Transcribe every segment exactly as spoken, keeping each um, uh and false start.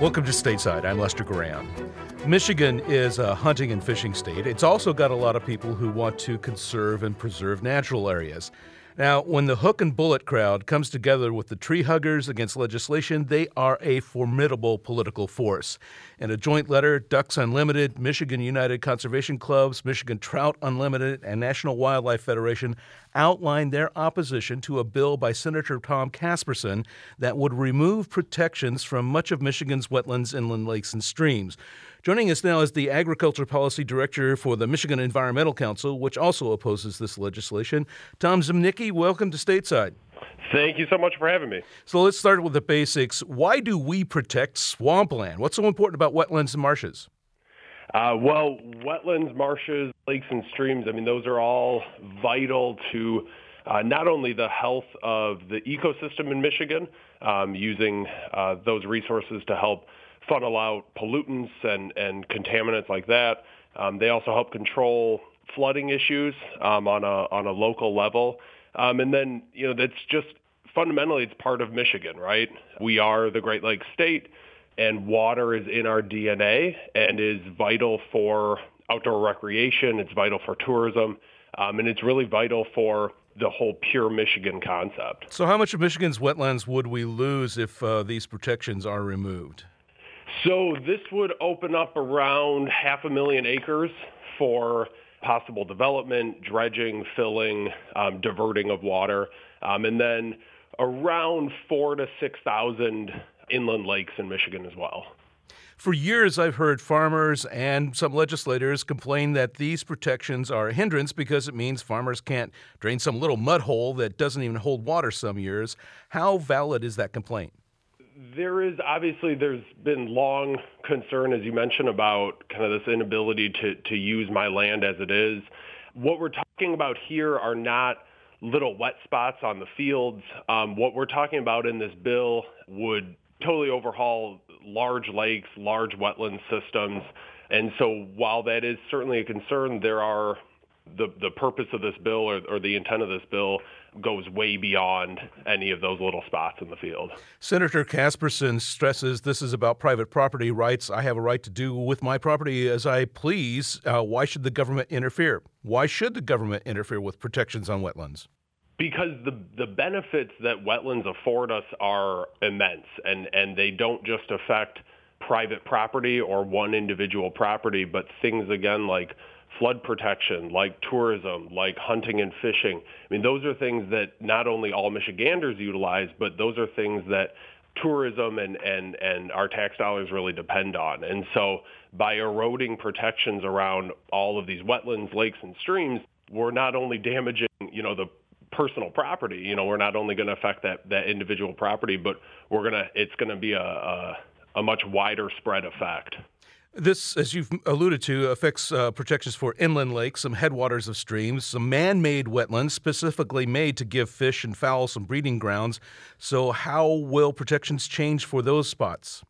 Welcome to Stateside. I'm Lester Graham. Michigan is a hunting and fishing state. It's also got a lot of people who want to conserve and preserve natural areas. Now, when the hook and bullet crowd comes together with the tree huggers against legislation, they are a formidable political force. In a joint letter, Ducks Unlimited, Michigan United Conservation Clubs, Michigan Trout Unlimited, and National Wildlife Federation outlined their opposition to a bill by Senator Tom Casperson that would remove protections from much of Michigan's wetlands, inland lakes, and streams. Joining us now is the Agriculture Policy Director for the Michigan Environmental Council, which also opposes this legislation. Tom Zimnicki, welcome to Stateside. Thank you so much for having me. So let's start with the basics. Why do we protect swampland? What's so important about wetlands and marshes? Uh, well, wetlands, marshes, lakes, and streams, I mean, those are all vital to uh, not only the health of the ecosystem in Michigan, um, using uh, those resources to help funnel out pollutants and, and contaminants like that. Um, they also help control flooding issues um, on a on a local level. Um, and then, you know, that's just fundamentally it's part of Michigan, right? We are the Great Lakes state, and water is in our D N A and is vital for outdoor recreation. It's vital for tourism, um, and it's really vital for the whole pure Michigan concept. So how much of Michigan's wetlands would we lose if uh, these protections are removed? So this would open up around half a million acres for possible development, dredging, filling, um, diverting of water, um, and then around four to six thousand inland lakes in Michigan as well. For years, I've heard farmers and some legislators complain that these protections are a hindrance because it means farmers can't drain some little mud hole that doesn't even hold water some years. How valid is that complaint? There is obviously there's been long concern, as you mentioned, about kind of this inability to, to use my land as it is. What we're talking about here are not little wet spots on the fields. Um, what we're talking about in this bill would totally overhaul large lakes, large wetland systems. And so while that is certainly a concern, there are the, the purpose of this bill or, or the intent of this bill goes way beyond any of those little spots in the field. Senator Casperson stresses this is about private property rights. I have a right to do with my property as I please. Uh, why should the government interfere? Why should the government interfere with protections on wetlands? Because the the benefits that wetlands afford us are immense, and, and they don't just affect private property or one individual property, but things, again, like flood protection, like tourism, like hunting and fishing. I mean, those are things that not only all Michiganders utilize, but those are things that tourism and, and, and our tax dollars really depend on. And so by eroding protections around all of these wetlands, lakes, and streams, we're not only damaging, you know, the personal property, you know, we're not only going to affect that, that individual property, but we're going to, it's going to be a, a, a much wider spread effect. This, as you've alluded to, affects uh, protections for inland lakes, some headwaters of streams, some man-made wetlands specifically made to give fish and fowl some breeding grounds. So how will protections change for those spots?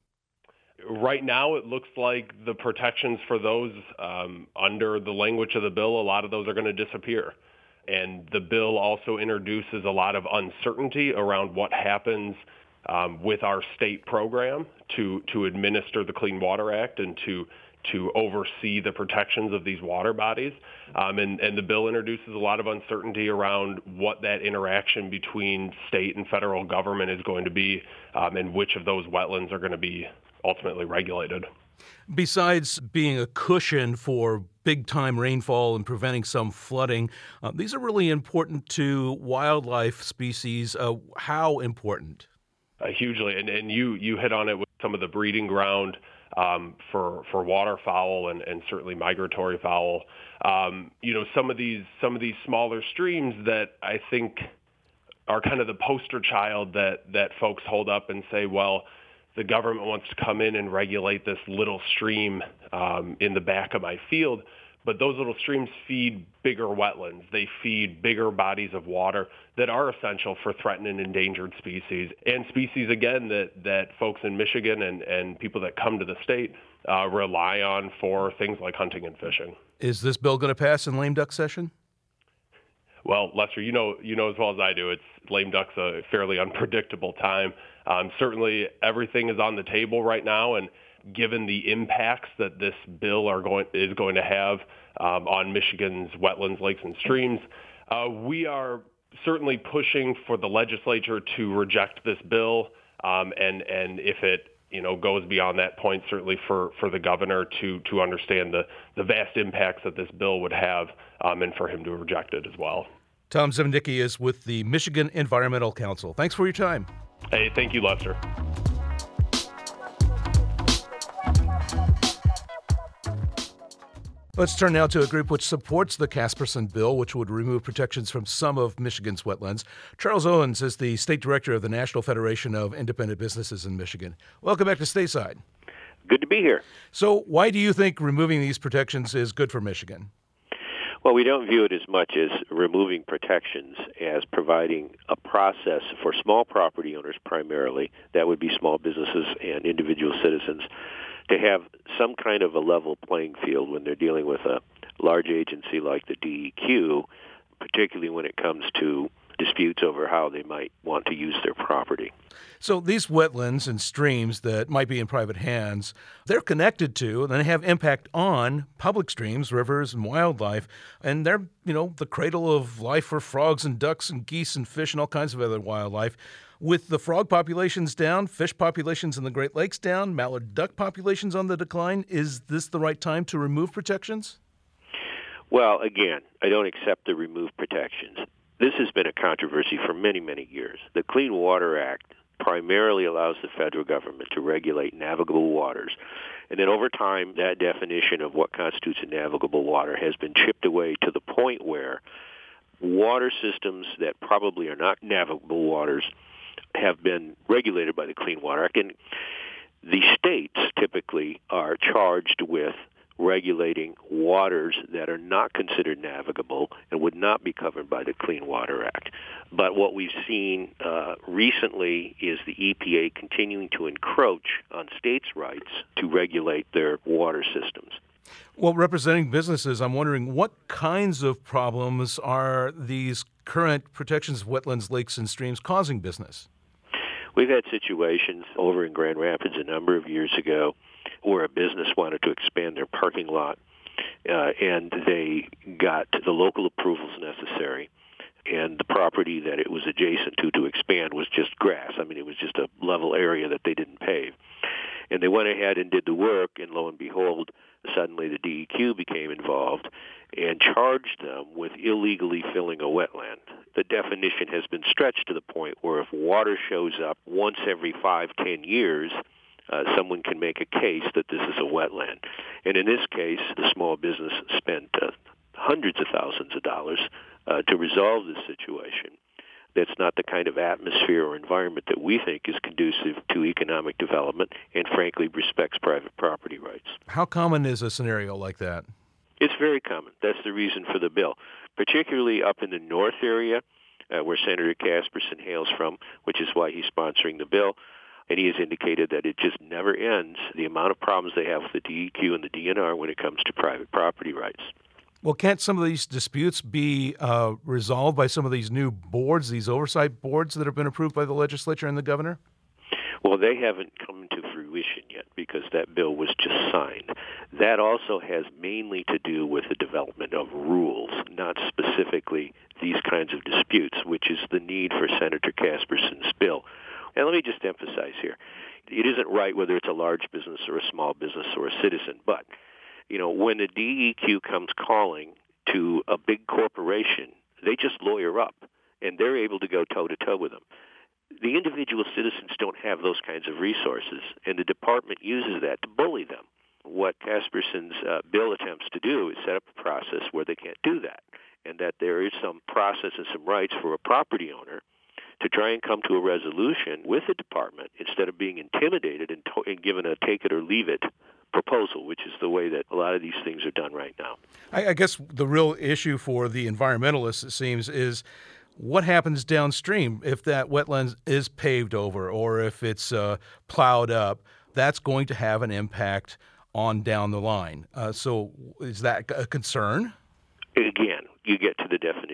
Right now, it looks like the protections for those um, under the language of the bill, a lot of those are going to disappear. And the bill also introduces a lot of uncertainty around what happens Um, with our state program to, to administer the Clean Water Act and to to oversee the protections of these water bodies. Um, and, and the bill introduces a lot of uncertainty around what that interaction between state and federal government is going to be um, and which of those wetlands are going to be ultimately regulated. Besides being a cushion for big-time rainfall and preventing some flooding, uh, these are really important to wildlife species. Uh, how important? Uh, hugely, and, and you, you hit on it with some of the breeding ground um, for for waterfowl and, and certainly migratory fowl. Um, you know, some of these some of these smaller streams that I think are kind of the poster child that that folks hold up and say, well, the government wants to come in and regulate this little stream um, in the back of my field. But those little streams feed bigger wetlands. They feed bigger bodies of water that are essential for threatened and endangered species, and species, again, that, that folks in Michigan and, and people that come to the state uh, rely on for things like hunting and fishing. Is this bill going to pass in lame duck session? Well, Lester, you know you know as well as I do, it's lame duck's a fairly unpredictable time. Um, certainly, everything is on the table right now, and given the impacts that this bill are going is going to have um, on Michigan's wetlands, lakes, and streams, uh, we are certainly pushing for the legislature to reject this bill, um, and and if it you know goes beyond that point, certainly for, for the governor to to understand the the vast impacts that this bill would have, um, and for him to reject it as well. Tom Zimnicki is with the Michigan Environmental Council. Thanks for your time. Hey, thank you, Lester. Let's turn now to a group which supports the Casperson bill, which would remove protections from some of Michigan's wetlands. Charles Owens is the state director of the National Federation of Independent Businesses in Michigan. Welcome back to Stateside. Good to be here. So why do you think removing these protections is good for Michigan? Well, we don't view it as much as removing protections as providing a process for small property owners primarily, that would be small businesses and individual citizens, to have some kind of a level playing field when they're dealing with a large agency like the D E Q, particularly when it comes to disputes over how they might want to use their property. So these wetlands and streams that might be in private hands, they're connected to and they have impact on public streams, rivers, and wildlife. And they're, you know, the cradle of life for frogs and ducks and geese and fish and all kinds of other wildlife. With the frog populations down, fish populations in the Great Lakes down, mallard duck populations on the decline, is this the right time to remove protections? Well, again, I don't accept the remove protections. This has been a controversy for many, many years. The Clean Water Act primarily allows the federal government to regulate navigable waters. And then over time, that definition of what constitutes a navigable water has been chipped away to the point where water systems that probably are not navigable waters have been regulated by the Clean Water Act. And the states typically are charged with regulating waters that are not considered navigable and would not be covered by the Clean Water Act. But what we've seen uh, recently is the E P A continuing to encroach on states' rights to regulate their water systems. Well, representing businesses, I'm wondering what kinds of problems are these current protections of wetlands, lakes, and streams causing business? We've had situations over in Grand Rapids a number of years ago where a business wanted to expand their parking lot, uh, and they got the local approvals necessary, and the property that it was adjacent to to expand was just grass. I mean, it was just a level area that they didn't pave. And they went ahead and did the work, and lo and behold, suddenly the D E Q became involved and charged them with illegally filling a wetland. The definition has been stretched to the point where if water shows up once every five, ten years, uh, someone can make a case that this is a wetland. And in this case, the small business spent uh, hundreds of thousands of dollars uh, to resolve this situation. That's not the kind of atmosphere or environment that we think is conducive to economic development and, frankly, respects private property rights. How common is a scenario like that? It's very common. That's the reason for the bill, particularly up in the north area uh, where Senator Casperson hails from, which is why he's sponsoring the bill. And he has indicated that it just never ends, the amount of problems they have with the D E Q and the D N R when it comes to private property rights. Well, can't some of these disputes be uh, resolved by some of these new boards, these oversight boards that have been approved by the legislature and the governor? Well, they haven't come to fruition yet because that bill was just signed. That also has mainly to do with the development of rules, not specifically these kinds of disputes, which is the need for Senator Casperson's bill. And let me just emphasize here, it isn't right whether it's a large business or a small business or a citizen, but you know, when the D E Q comes calling to a big corporation, they just lawyer up, and they're able to go toe-to-toe with them. The individual citizens don't have those kinds of resources, and the department uses that to bully them. What Casperson's uh, bill attempts to do is set up a process where they can't do that, and that there is some process and some rights for a property owner to try and come to a resolution with the department instead of being intimidated and, to- and given a take-it-or-leave-it proposal, which is the way that a lot of these things are done right now. I, I guess the real issue for the environmentalists, it seems, is what happens downstream if that wetland is paved over or if it's uh, plowed up. That's going to have an impact on down the line. Uh, so is that a concern? Again, you get to the definition of a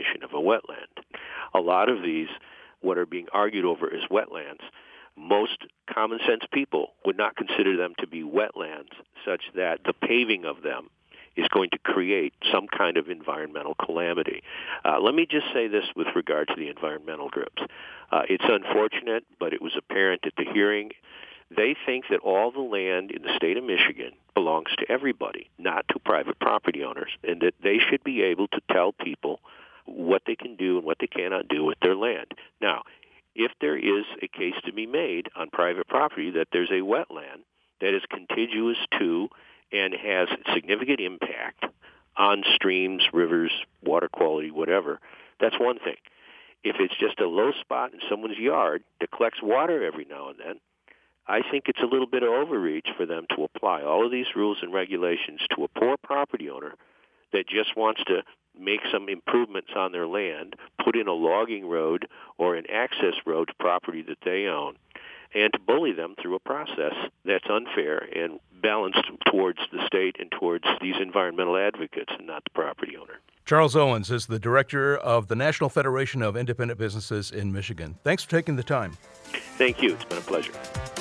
wetland. A lot of these, what are being argued over as wetlands, most common sense people would not consider them to be wetlands such that the paving of them is going to create some kind of environmental calamity. Uh, let me just say this with regard to the environmental groups. Uh, it's unfortunate, but it was apparent at the hearing. They think that all the land in the state of Michigan belongs to everybody, not to private property owners, and that they should be able to tell people what they can do and what they cannot do with their land. Now, if there is a case to be made on private property that there's a wetland that is contiguous to and has significant impact on streams, rivers, water quality, whatever, that's one thing. If it's just a low spot in someone's yard that collects water every now and then, I think it's a little bit of overreach for them to apply all of these rules and regulations to a poor property owner that just wants to make some improvements on their land, put in a logging road or an access road to property that they own, and to bully them through a process that's unfair and balanced towards the state and towards these environmental advocates and not the property owner. Charles Owens is the director of the National Federation of Independent Businesses in Michigan. Thanks for taking the time. Thank you. It's been a pleasure.